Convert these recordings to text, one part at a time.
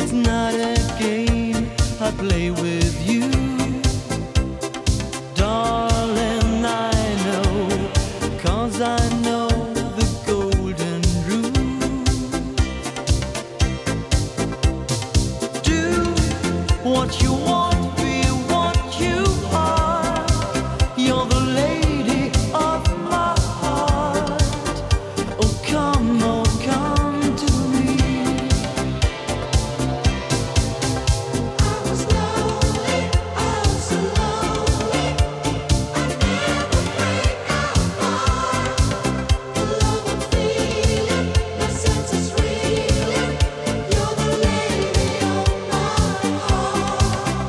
It's not a game I play with you, darling. I know, 'cause I know the golden rule. Do what you want, be what you are. You're the lady of my heart. Oh, come to me. I was lonely, I was so lonely. I never break apart. The love I'm feeling, my senses reeling. You're the lady of my heart.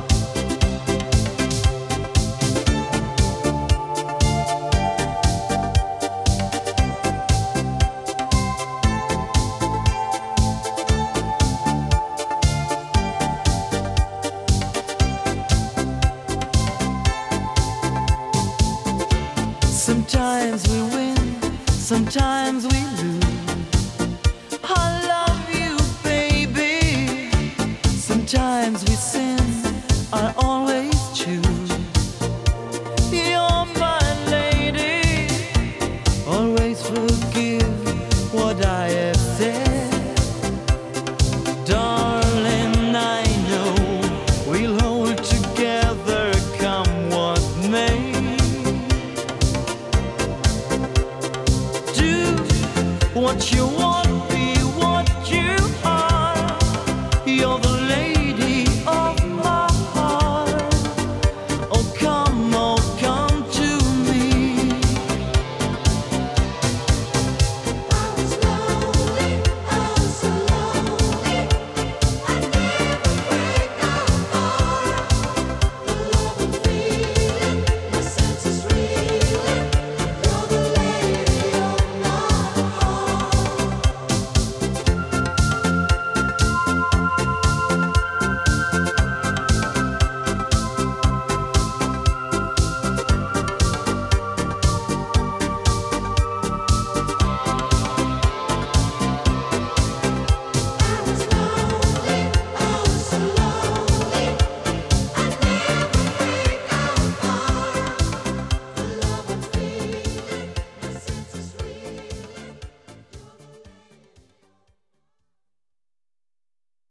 Sometimes we win, sometimes we lose. I love you, baby. Sometimes we sin, I always choose. You're my lady, always forgive what I have said. Darling, I know we'll hold together, come what may. Do what you want,